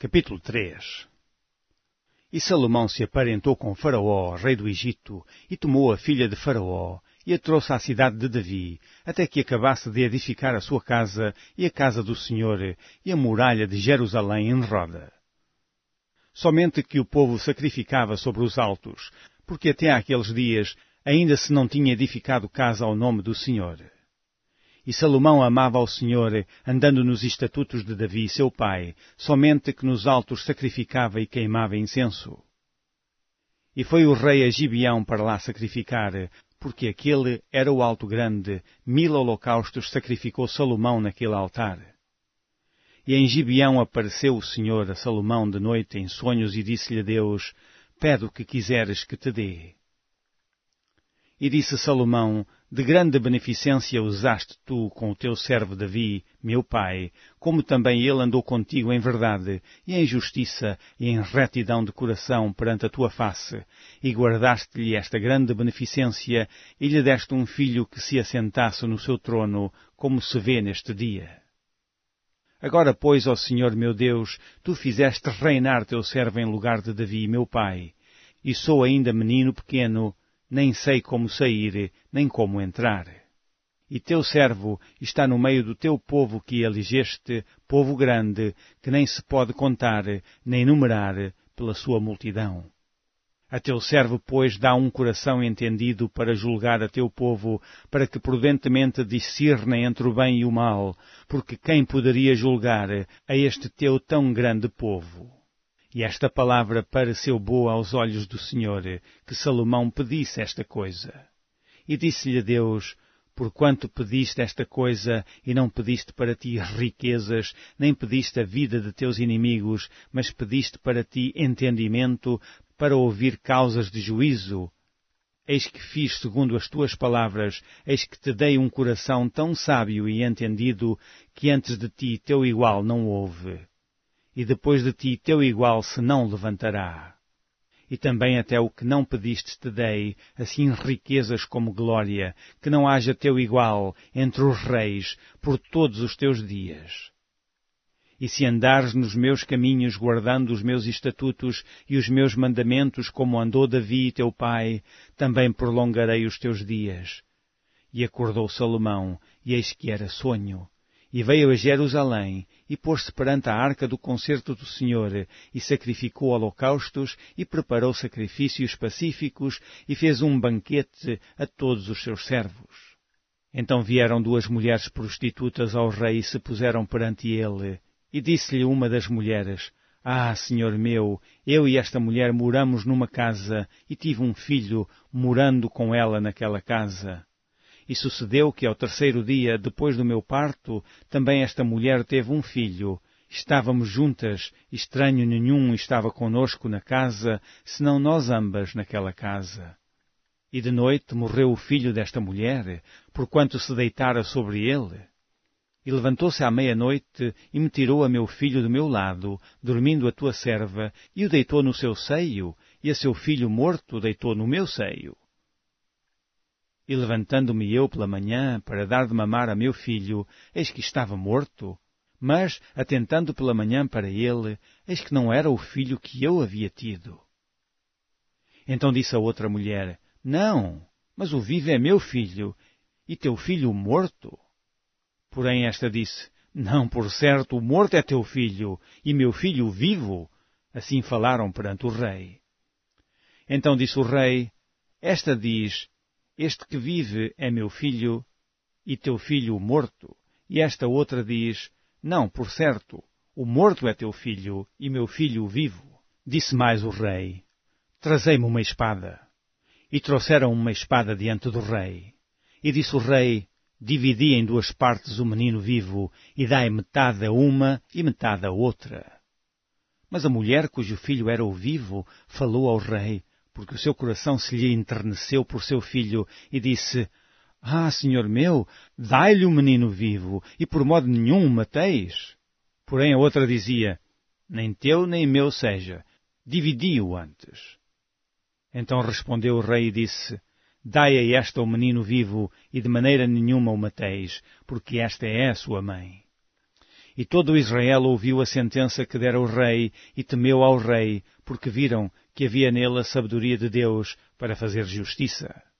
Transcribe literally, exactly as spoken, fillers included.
Capítulo três. E Salomão se aparentou com Faraó, rei do Egito, e tomou a filha de Faraó, e a trouxe à cidade de Davi, até que acabasse de edificar a sua casa, e a casa do Senhor, e a muralha de Jerusalém em roda. Somente que o povo sacrificava sobre os altos, porque até àqueles dias ainda se não tinha edificado casa ao nome do Senhor. E Salomão amava ao Senhor, andando nos estatutos de Davi, seu pai, somente que nos altos sacrificava e queimava incenso. E foi o rei a Gibeão para lá sacrificar, porque aquele era o alto grande, mil holocaustos sacrificou Salomão naquele altar. E em Gibeão apareceu o Senhor a Salomão de noite em sonhos e disse-lhe Deus, pede o que quiseres que te dê. E disse Salomão, de grande beneficência usaste tu com o teu servo Davi, meu pai, como também ele andou contigo em verdade, e em justiça, e em retidão de coração perante a tua face, e guardaste-lhe esta grande beneficência, e lhe deste um filho que se assentasse no seu trono, como se vê neste dia. Agora, pois, ó Senhor meu Deus, tu fizeste reinar teu servo em lugar de Davi, meu pai, e sou ainda menino pequeno, nem sei como sair, nem como entrar. E teu servo está no meio do teu povo que elegeste, povo grande, que nem se pode contar, nem numerar, pela sua multidão. A teu servo, pois, dá um coração entendido para julgar a teu povo, para que prudentemente discernem entre o bem e o mal, porque quem poderia julgar a este teu tão grande povo? E esta palavra pareceu boa aos olhos do Senhor, que Salomão pedisse esta coisa. E disse-lhe Deus, porquanto pediste esta coisa, e não pediste para ti riquezas, nem pediste a vida de teus inimigos, mas pediste para ti entendimento, para ouvir causas de juízo. Eis que fiz segundo as tuas palavras, eis que te dei um coração tão sábio e entendido, que antes de ti teu igual não houve. E depois de ti teu igual se não levantará. E também até o que não pediste te dei, assim riquezas como glória, que não haja teu igual entre os reis por todos os teus dias. E se andares nos meus caminhos guardando os meus estatutos e os meus mandamentos como andou Davi teu pai, também prolongarei os teus dias. E acordou Salomão, e eis que era sonho. E veio a Jerusalém, e pôs-se perante a arca do concerto do Senhor, e sacrificou holocaustos, e preparou sacrifícios pacíficos, e fez um banquete a todos os seus servos. Então vieram duas mulheres prostitutas ao rei e se puseram perante ele. E disse-lhe uma das mulheres, Ah, senhor meu, eu e esta mulher moramos numa casa, e tive um filho morando com ela naquela casa. E sucedeu que ao terceiro dia, depois do meu parto, também esta mulher teve um filho. Estávamos juntas, estranho nenhum estava conosco na casa, senão nós ambas naquela casa. E de noite morreu o filho desta mulher, porquanto se deitara sobre ele. E levantou-se à meia-noite e me tirou a meu filho do meu lado, dormindo a tua serva, e o deitou no seu seio, e a seu filho morto deitou no meu seio. E levantando-me eu pela manhã para dar de mamar a meu filho, eis que estava morto. Mas, atentando pela manhã para ele, eis que não era o filho que eu havia tido. Então disse a outra mulher, Não, mas o vivo é meu filho, e teu filho o morto. Porém esta disse, Não, por certo, o morto é teu filho, e meu filho o vivo. Assim falaram perante o rei. Então disse o rei, Esta diz, Este que vive é meu filho, e teu filho o morto. E esta outra diz, Não, por certo, o morto é teu filho, e meu filho o vivo. Disse mais o rei, Trazei-me uma espada. E trouxeram uma espada diante do rei. E disse o rei, Dividi em duas partes o menino vivo, e dai metade a uma e metade a outra. Mas a mulher cujo filho era o vivo falou ao rei, porque o seu coração se lhe enterneceu por seu filho, e disse, Ah, senhor meu, dai-lhe o menino vivo, e por modo nenhum o mateis. Porém a outra dizia, Nem teu nem meu seja, dividi-o antes. Então respondeu o rei e disse, Dai a esta o menino vivo, e de maneira nenhuma o mateis, porque esta é a sua mãe. E todo o Israel ouviu a sentença que dera o rei e temeu ao rei, porque viram que havia nele a sabedoria de Deus para fazer justiça.